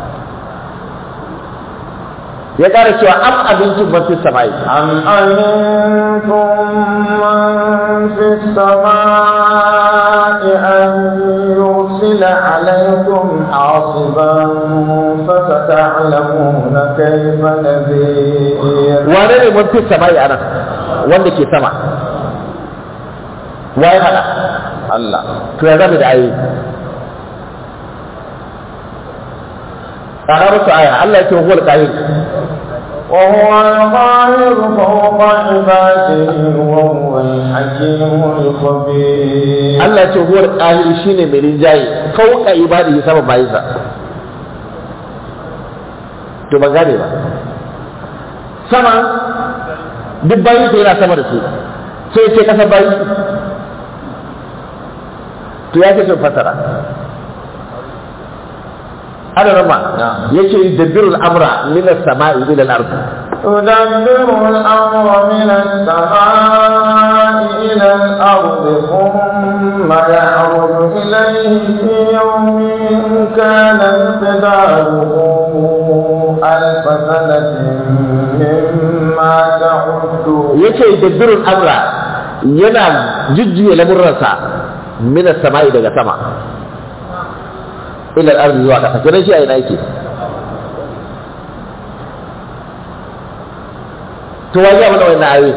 ya ƙara cewa am abincin man fi samai am amintum man fi samai an yursila alaykum hasiban fasata'lamuna kayfa nadhir wane ne man fi samai ana wanda ke sama waye hada Allah to ya zama da ayi ƙara musu aya Allah ya ce huwal qahir وهو القاهر فوق عباده وهو الحكيم الخبير Allah ce huwar ƙahiri shine mai rinjaye fauka ibadihi sama bayinsa to ban gane ba sama duk bayin yana sama da su sai ce kasa bayi to ya ce sun fasara ana rama yake yudabbirul amra min as-sama'i ila al-ardh يدبر الأمر من السماء إلى الأرض ثم يعرج إليه في يوم كان مقداره 1000 سنة مما تعدون yake yudabbirul amra yana jujjuya lamurransa min as-sama'i daga sama ila al-ardh zuwa kasa kenan shi a ina yake to waje mana wannan ayoyi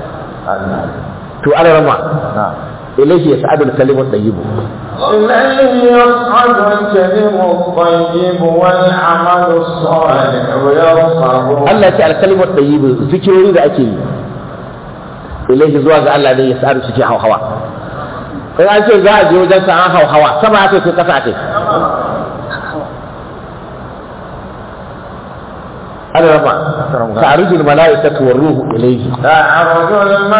to ana rama ilayhi yas'adu al-kalimu at-tayyib إليه يصعد الكلم الطيب والعمل الصالح يرفعه Allah ya ce al-kalimu at-tayyib zikirori da ake yi ilayhi zuwa ga Allah ne yas'adu suke hawa in an ce za a je wajen sa an hawa sama ake ko kasa ake ana rama تعرج الملائكة والروح إليه تعرج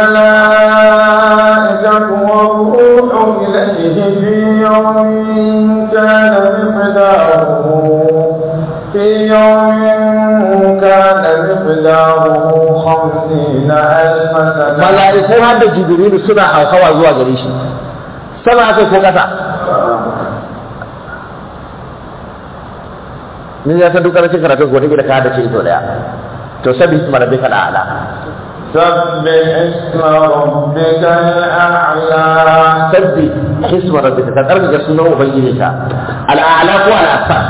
الملائكة والروح إليه في يوم كان مقداره mala'iku har da jibrilu suna hauhawa zuwa gare shi sama aka ko kasa ni ya san dukkan cikin karatu gobe da ka da ce ito daya to sabi isma rabbika ala سبح اسم ربك الأعلى سبح اسم ربك تترك سنة وبينك الأعلى والأسفل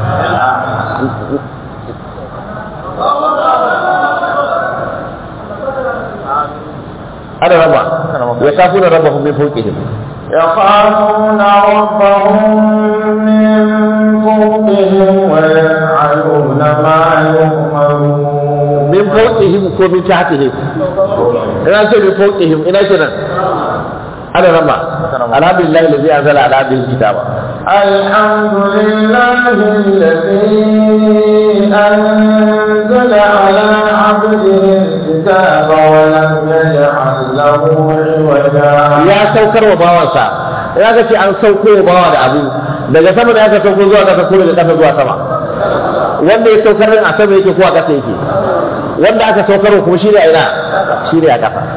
أنا ربا يخافون ربهم من فوقهم يخافون ربهم من فوقهم ويفعلون ما يؤمرون من فوقهم ومن تحتهم إنا شيء من فوقهم إنا شيء أنا ربا الحمد لله الذي أنزل على عبده الكتاب الحمد لله الذي أنزل على عبده الكتاب ولم يجعل له عوجا ya saukar wa bawansa ya ga ce an sauko wa bawa da abu daga sama da aka sauko zuwa kasa ko daga kasa zuwa sama wanda ya saukar a sama yake ko a kasa yake wanda aka saukar kuma shi ne a ina shi ne a kasa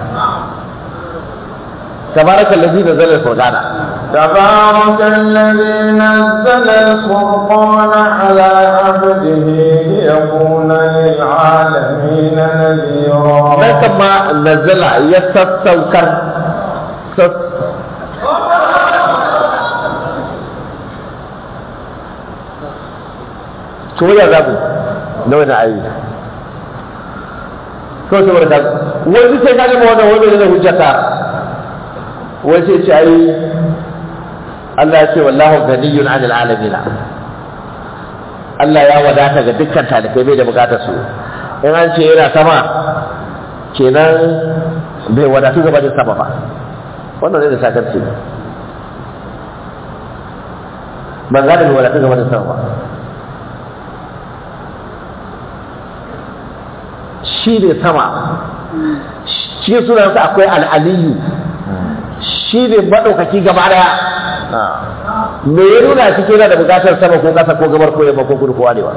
tabaraka allazi nazzala al-furqana تبارك الذي نزل الفرقان على عبده ليكون للعالمين نذيرا ما كما نزل يستوكر ya zabu na wani ayi ko saboda ka wani sai ka ga wannan wani ne hujjata wai sai ce ai Allah ya ce wallahu ganiyun 'anil alamin Allah ya wadata ga dukkan talibai bai da bukatar su in an ce yana sama kenan bai wadatu gaba da sama ba wannan ne da sakarci ban ga da bai wadatu gaba da sama ba shi ne sama shi sunansa akwai al'aliyu shi ne maɗaukaki gaba daya me ya nuna shi ke da bukatar sama ko ƙasa ko gabar ko yamma ko kudu ko arewa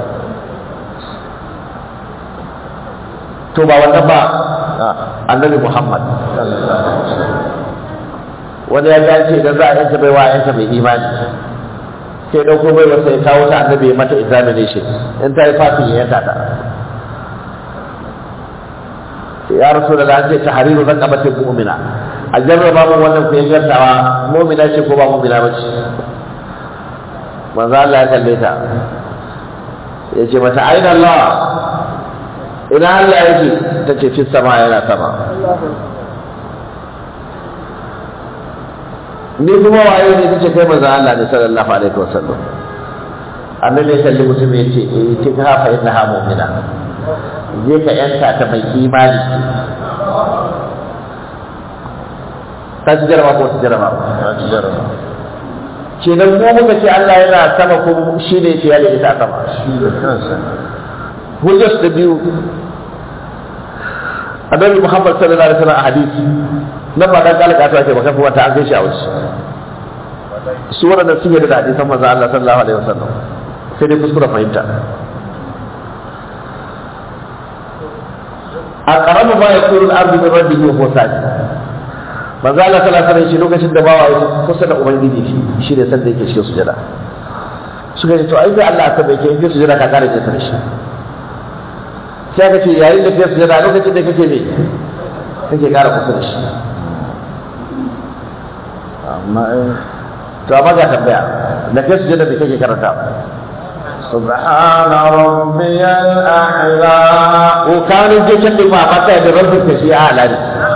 to ba wannan ba annabi Muhammad wanda ya dace idan za a yanka baiwa yanka mai imani sai ɗauko baiwa sai kawo ta annabi ya mata examination in ta yi fasin ya yanka ta ya rasu da ce ta hariru zan kabatin mu'mina a jarraba mu wannan ku yankantawa mu'mina ce ko ba mu'mina ba ce manzo Allah ya kalle ta ya ce mata aina Allah ina Allah yake ta ce fi sama yana sama ni kuma waye ne ta ce kai manzo Allah ne sallallahu alaihi wasallam annabi ya kalli mutum ya ce ta hafa innaha mu'mina je ka yanka ta mai imani ta ci jarama ko ta jarama kenan mu muka ce Allah yana sama ko shi ne ce ya da ita sama hujjar da biyu annabi Muhammad sallallahu alaihi wasallam a hadisi na ba dan kalaka ta ce baka fi wata an kai shi a wuce su wannan sun yi da hadisan manzo Allah sallallahu alaihi wasallam sai dai kuskura fahimta a ƙaramin ba ya kuru al'arzu da rabbi ne ko sati manzo Allah sallallahu alaihi wasallam lokacin da bawa ya kusa da ubangiji shi ne sanda yake cikin sujada suka ce to ai da Allah ka bai ke cikin sujada ka kare ta shi sai ka ce yayin da kake sujada lokacin da kake ne kake kare kusa da shi amma ga tambaya da kake sujada da kake karanta سبحان ربي الأعلى وكان جيشن ما متى برب التشيء أعلى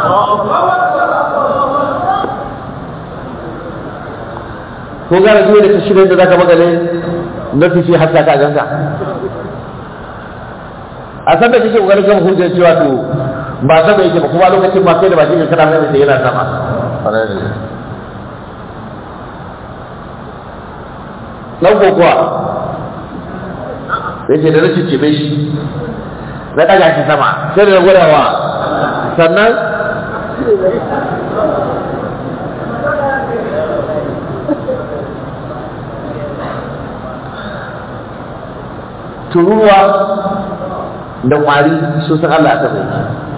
ko gara zuwa da tashirin da zaka magale na fifi hatta ka ganka a san da kike kokarin kan hujjar cewa to ba sama yake ba kuma lokacin ma kai da bakin kana mai da yana sama nan ko kuwa yake da rashin cibe shi na daga shi sama sai da gwadawa sannan turuwa da kwari su san Allah ta mai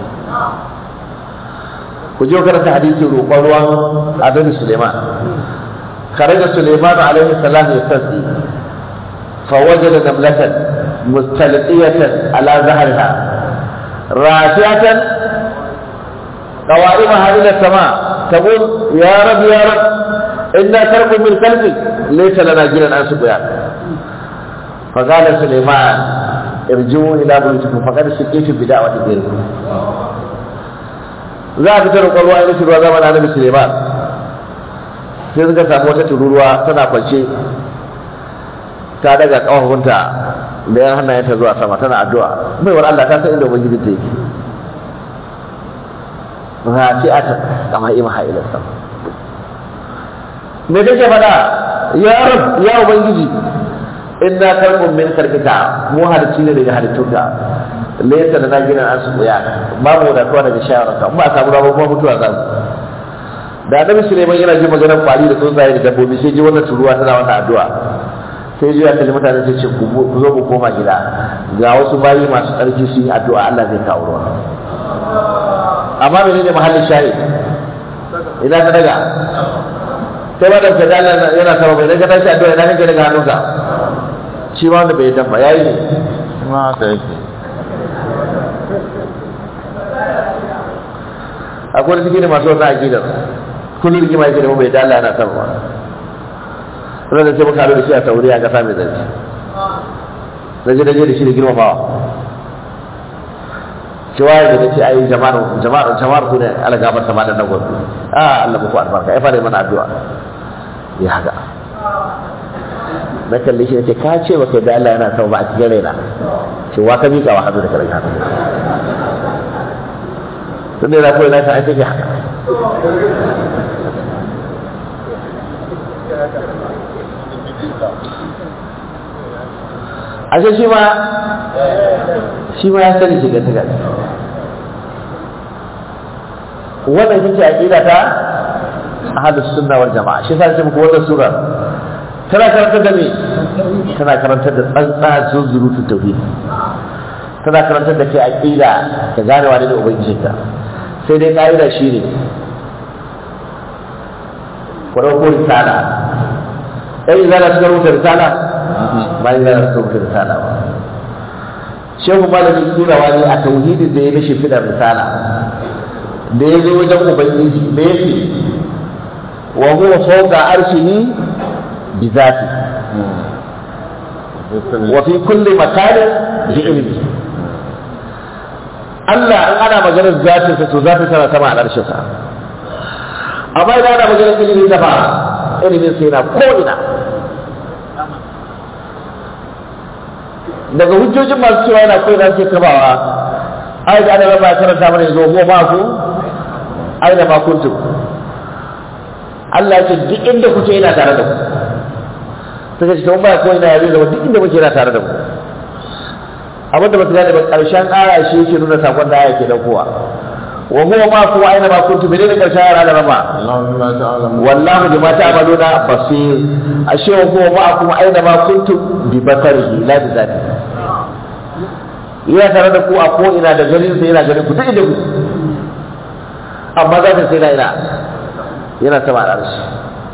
ku je karanta hadisi roƙon ruwan Annabi Suleiman kharaja Suleiman alaihi salam yastasi فوجد نملة مستلقية على ظهرها رافعة قوائمها إلى السماء تقول يا رب يا رب إنا ترك من قلبك ليس لنا جنا عن سقياك فقال سليمان ارجعوا إلى بيوتكم فقد سقيتم بدعوة غيركم za a fitar da ruwa ya ruwa zamanin annabi Suleiman sai suka samu wata tururuwa tana kwance ta daga kafafunta da yan hannayenta zuwa sama tana addu'a mai war Allah ta san inda ubangiji ta yake rafi'atan kama imaha ila sama me take fada ya rab ya ubangiji inna karqum min karkita mu halicci ne daga halittunka laysa lana ginan an su ya ba mu da kowa daga shawararka ba samu rabu kuma mutuwa za mu da annabi Sulaiman yana ji maganar kwari da tsuntsaye da dabbobi sai ji wannan turuwa tana wannan addu'a sai ji ya kalli mutane sai ce ku zo ku koma gida ga wasu bayi masu tsarki su yi addu'a Allah zai kawo ruwa amma menene mahallin shahid idan ka daga sai ba da kadala yana sama bai daga tashi addu'a idan kake daga hannunka shi ma wanda bai dabba yayi ne ma haka yake akwai da cikin masu wata akidar kullum rigima yake da bai da Allah yana sama ba sai da sai muka haɗu da shi a Sauriya a ƙasa mai zarci da shi da girmamawa cewa da ce ai jama'ar ku ne ala gabar sama da nagwar Allah muku albarka ya fara mana addu'a ya haka na kalli shi ce ka ce baka da Allah yana sama ba a cikin raina ce wa ka miƙa wa hannu da karanta tun da yana kawai na ta aiki haka ashe shi ma ya sani shiga ta gani wannan ita ce aqida ta ahlus sunna wal jamaa shi sai muku wannan sura tana karantar da me tana karantar da tsantsa zuzurutun tauhid tana karantar da kai aqida ka gane wani da ubangijinka sai dai kaida shine ko risala sai zaka shiga rubuta risala bayan da su rubuta risala ba shehu malamin turawa ne a tauhidin da ya mishi fidar risala da ya zo wajen ubangiji da ya ce wa huwa fawqa arshihi bi zati wa fi kulli makanin bi ilmi Allah an ana maganar zatin sa to zatin sa sama a arshin sa amma idan ana maganar ilimi da ba ilimin sa yana ko ina daga hujjojin masu cewa yana koyi da ke kabawa ai da ana raba karanta mana yanzu ko ba ku ai da ba kuntum Allah ya ce duk inda kuke yana tare da ku sai ce to ba ko ina yayi da duk inda muke yana tare da ku abinda ba su gane ba karshen aya shi yake nuna sakon da aya ke daukowa wa huwa ma ku aina ma kuntum bi da karshen aya da raba wallahu bima ta'maluna basir ashe wa huwa ma ku aina ma kuntum bi basarihi la bi zati yana tare da ku a ko ina da ganin sai yana ganin ku duk inda ku amma za ta sai na ina yana sama da arshi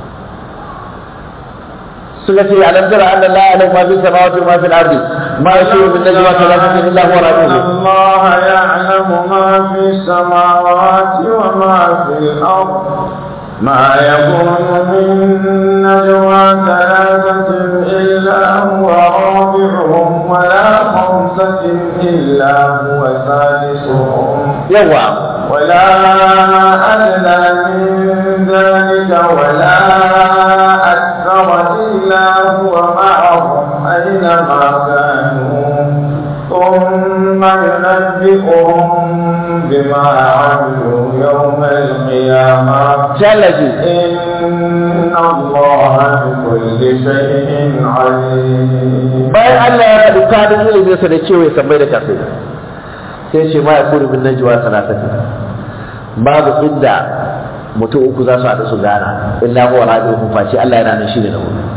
suka ce alam tara anna la ya'lamu ma fi samawati wa ma fi al-ardi ma yashuru min najwa thalathatin illa huwa rabi'uhum Allah ya'lamu ma fi samawati wa ma fi al-ard ما يكون من نجوى ثلاثة إلا هو رابعهم ولا خمسة إلا هو سادسهم ولا أدنى من ذلك ولا أكثر إلا هو معهم أينما كانوا ثم ينبئهم بما عملوا يوم القيامة إن الله بكل شيء عليم. bayan Allah ya faɗi kadin iliminsa da cewa ya sammai da kafe sai ce ma ya kuri min najwa salatati babu inda mutum uku za su haɗu su gana illa huwa rabi'uhum fa shi Allah yana nan shi ne da wuri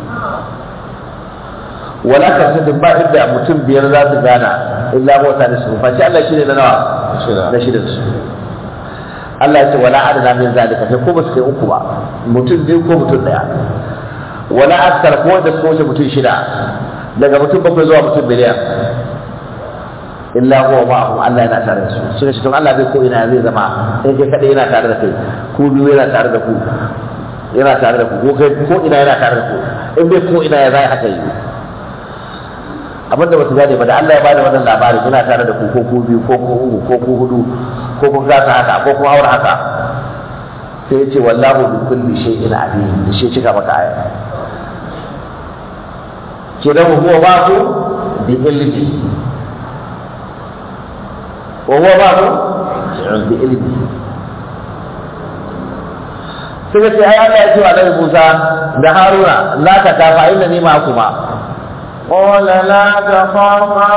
wala kasadin ba inda mutum biyar za su gana illa huwa sadisuhum fa shi Allah shi ne da nawa na shida su Allah ya ce wala adana min zalika sai ko ba su kai uku ba mutum biyu ko mutum daya wala akthar ko da su wuce mutum shida daga mutum bakwai zuwa mutum miliyan illa huwa ma'ahum Allah yana tare da su suka ce to Allah bai ko ina zai zama sai kai kadai yana tare da kai ku biyu yana tare da ku yana tare da ku ko kai ko ina yana tare da ku in bai ko ina ya zai haka yi abin da ba su gane ba da Allah ya bada wannan labarin yana tare da ku ko ku biyu ko ku uku ko ku hudu ko ku gasa haka ko ku haura haka sai ya ce wallahu bi kulli shay'in alim shi cika maka aya kenan huwa ba'u bi ilmi wa huwa ba'u bi ilmi sai ce ai Allah ya ce wa Annabi Musa da Haruna la ta kafa inna ni ma'akuma قال لا تخافا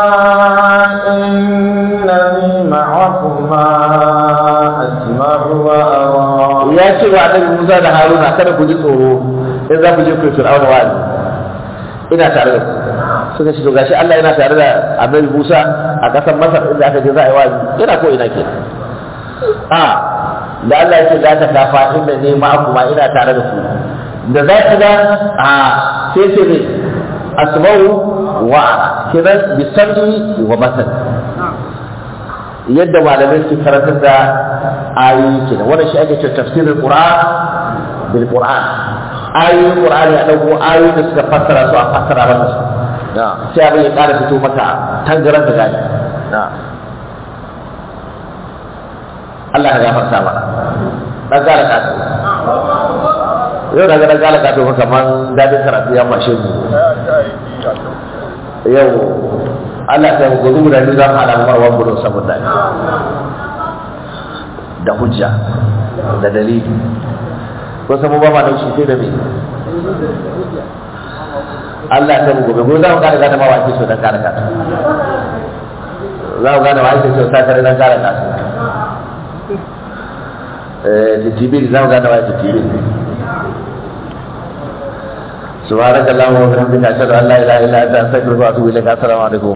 إنني معكما أسمع وأرى ya ce wa Annabi Musa da Haruna kada ku ji tsoro in za ku je ku yi Fir'auna wa'azi ina tare da ku suka ce to gashi Allah yana tare da Annabi Musa a kasar Masar inda aka je za a yi wa'azi yana ko ina ke da Allah ya ce za ta kafa inda ne ma'akuma ina tare da ku da za ki ga sai ce ne asma'u wa kiran bisam'i wa basar yadda malamai ke karantar da ayoyi kenan wannan shi ake cewa tafsirul Qur'an bil Qur'an ayoyin Qur'ani a dauko ayoyi da suka fassara su a fassara maka su sai abin ya ƙara fito maka tangaran da gani Allah ya gafarta mana dan gara ka yau daga dan gara ka to kaman dadin karatu ya mashe mu yau Allah ta gudu da ni zan hada marwan budo saboda da hujja da dalili ko samu ba ma da shi sai da me Allah ta gobe gobe za mu ga da ma wace so dan gara ka za mu ga da wace so ta kare dan gara ka jibril za mu ga da wace jibril سبحانك اللهم وبحمدك اشهد ان لا اله الا انت استغفرك واتوب اليك السلام عليكم